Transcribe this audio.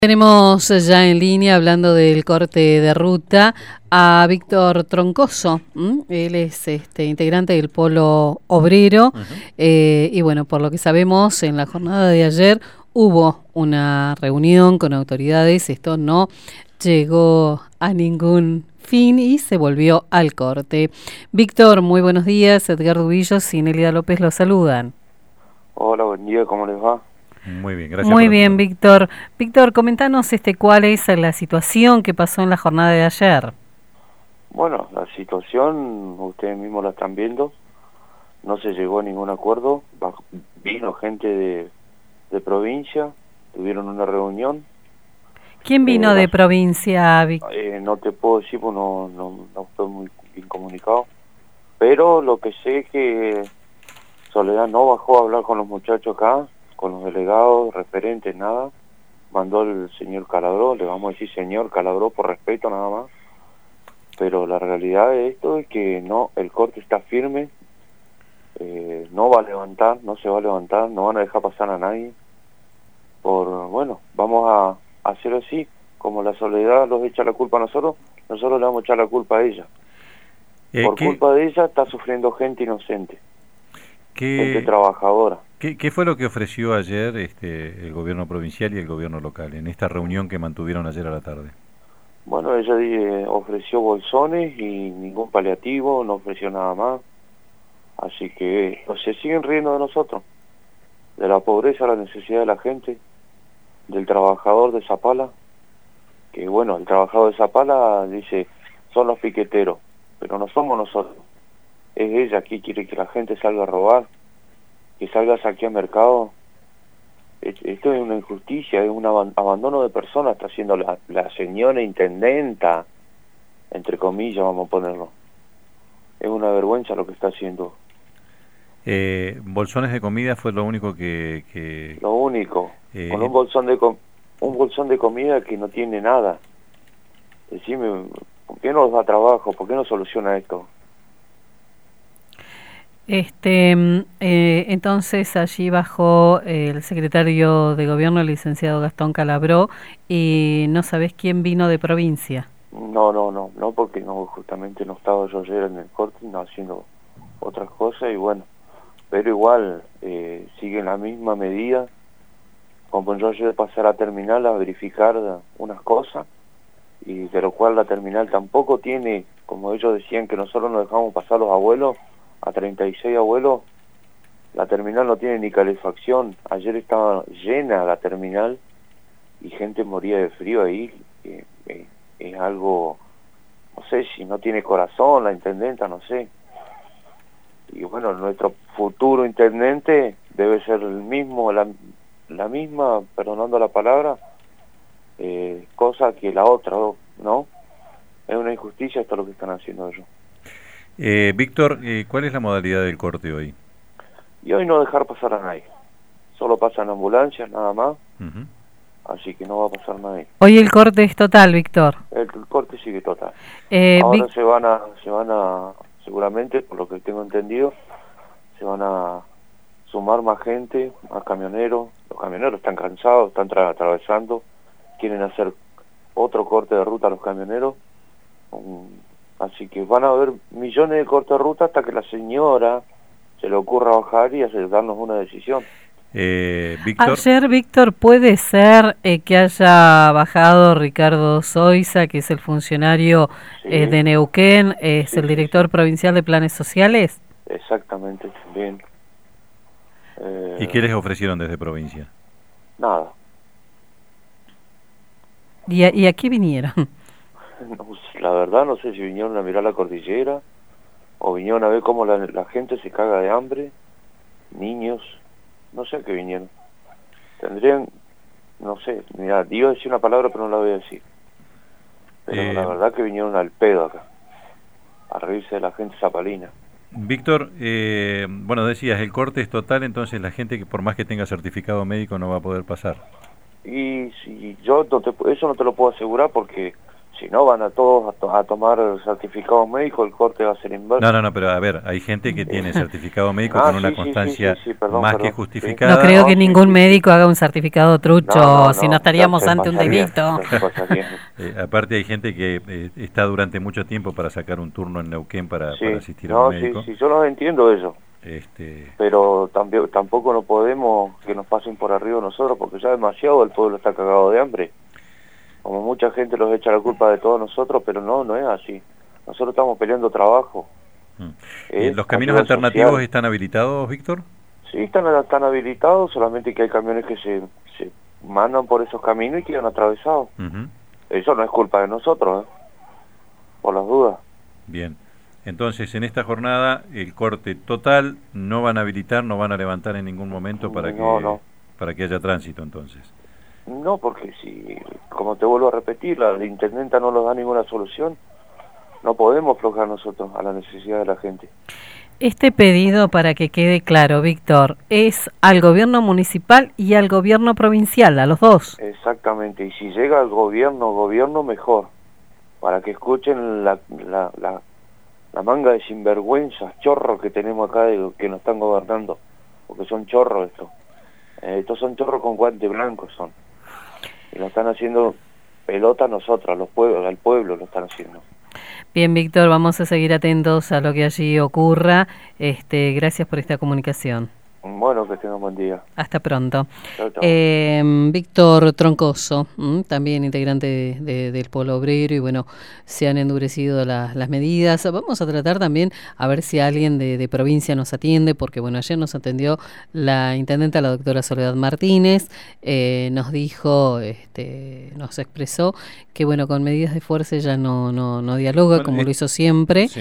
Tenemos ya en línea, hablando del corte de ruta, a Víctor Troncoso. Él es integrante del Polo Obrero. Y bueno, por lo que sabemos, en la jornada de ayer hubo una reunión con autoridades. Esto no llegó a ningún fin y se volvió al corte. Víctor, muy buenos días. Edgardo Villos y Nelida López los saludan. Hola, buen día, ¿cómo les va? Muy bien, gracias. Muy bien, Víctor. Víctor, comentanos cuál es la situación que pasó en la jornada de ayer. Bueno, la situación, ustedes mismos la están viendo, no se llegó a ningún acuerdo, vino gente de provincia, tuvieron una reunión. ¿Quién vino de provincia, Víctor? No te puedo decir, porque no estoy muy bien comunicado, pero lo que sé es que Soledad no bajó a hablar con los muchachos acá, con los delegados, referentes, nada. Mandó el señor Calabró, le vamos a decir señor Calabró por respeto nada más. Pero la realidad de esto es que no, el corte está firme, no va a levantar, no se va a levantar, no van a dejar pasar a nadie. Bueno, vamos a hacer así, como la Soledad nos echa la culpa a nosotros le vamos a echar la culpa a ella. Por culpa de ella está sufriendo gente inocente, gente trabajadora. ¿Qué fue lo que ofreció ayer el gobierno provincial y el gobierno local en esta reunión que mantuvieron ayer a la tarde? Bueno, ella ofreció bolsones y ningún paliativo, no ofreció nada más. Así que se siguen riendo de nosotros, de la pobreza, la necesidad de la gente, del trabajador de Zapala, que bueno, el trabajador de Zapala dice, son los piqueteros, pero no somos nosotros. Es ella que quiere que la gente salga a robar, que salga a saquear mercado. Esto es una injusticia, es un abandono de personas, está haciendo la señora intendenta, entre comillas vamos a ponerlo. Es una vergüenza lo que está haciendo. Bolsones de comida fue lo único que... Lo único, con un bolsón de comida que no tiene nada. Decime, ¿por qué no nos da trabajo? ¿Por qué no soluciona esto? Entonces allí bajó el secretario de gobierno, el licenciado Gastón Calabró, y no sabés quién vino de provincia. No, porque no, justamente no estaba yo ayer en el corte, no, haciendo otras cosas, y bueno, pero igual siguen la misma medida. Como yo ayer pasé a la terminal a verificar unas cosas, y de lo cual la terminal tampoco tiene, como ellos decían que nosotros nos dejamos pasar los abuelos, a 36 abuelos, la terminal no tiene ni calefacción. Ayer estaba llena la terminal y gente moría de frío ahí. Es algo, no sé si no tiene corazón la intendenta, no sé. Y bueno, nuestro futuro intendente debe ser el mismo, la misma, perdonando la palabra, cosa que la otra, ¿no? Es una injusticia esto lo que están haciendo ellos. Víctor, ¿cuál es la modalidad del corte hoy? Y hoy no dejar pasar a nadie. Solo pasan ambulancias, nada más. Así que no va a pasar nadie. Hoy el corte es total, Víctor. El corte sigue total. Ahora se van a, seguramente, por lo que tengo entendido, se van a sumar más gente, más camioneros. Los camioneros están cansados, están atravesando, quieren hacer otro corte de ruta a los camioneros. Así que van a haber millones de cortes de ruta hasta que la señora se le ocurra bajar y darnos una decisión. Víctor. Ayer, Víctor, ¿puede ser que haya bajado Ricardo Zoisa, que es el funcionario de Neuquén, es el director provincial de Planes Sociales? Exactamente, también. ¿Y qué les ofrecieron desde provincia? Nada. ¿Y a qué vinieron? La verdad no sé si vinieron a mirar la cordillera o vinieron a ver cómo la gente se caga de hambre, niños, no sé a qué vinieron. Tendrían, no sé, mira, iba a decir una palabra pero no la voy a decir. Pero la verdad que vinieron al pedo acá, a reírse de la gente zapalina. Víctor, bueno, decías, el corte es total, entonces la gente que por más que tenga certificado médico no va a poder pasar. Y si yo eso no te lo puedo asegurar porque Si no, van a todos a tomar certificados médicos, el corte va a ser inverso. No, pero a ver, hay gente que tiene certificado médico con una constancia perdón, más que justificada. No creo que ningún médico haga un certificado trucho, si no estaríamos ante un delito. Aparte hay gente que está durante mucho tiempo para sacar un turno en Neuquén para asistir a un médico. Sí, yo los entiendo eso. Este... Pero tampoco no podemos que nos pasen por arriba nosotros, porque ya demasiado el pueblo está cagado de hambre. Como mucha gente los echa la culpa de todos nosotros, pero no es así. Nosotros estamos peleando trabajo. ¿Los caminos alternativos están habilitados, Víctor? Sí, están habilitados, solamente que hay camiones que se mandan por esos caminos y quedan atravesados. Eso no es culpa de nosotros, por las dudas. Bien. Entonces, en esta jornada, el corte total, no van a habilitar, no van a levantar en ningún momento para que haya tránsito, entonces. No, porque si, como te vuelvo a repetir, la intendenta no nos da ninguna solución, no podemos aflojar nosotros a la necesidad de la gente. Este pedido, para que quede claro, Víctor, es al gobierno municipal y al gobierno provincial, a los dos. Exactamente, y si llega al gobierno mejor, para que escuchen la manga de sinvergüenzas, chorros que tenemos acá, que nos están gobernando, porque son chorros estos. Estos son chorros con guantes blancos son. Y lo están haciendo pelota a nosotros, al pueblo lo están haciendo. Bien, Víctor, vamos a seguir atentos a lo que allí ocurra. Gracias por esta comunicación. Bueno, que tengan buen día. Hasta pronto. Chau, chau. Víctor Troncoso, también integrante del Polo Obrero, y bueno, se han endurecido las medidas. Vamos a tratar también a ver si alguien de provincia nos atiende, porque bueno, ayer nos atendió la intendenta, la doctora Soledad Martínez, nos dijo, nos expresó que bueno, con medidas de fuerza ella no dialoga, como lo hizo siempre. Sí.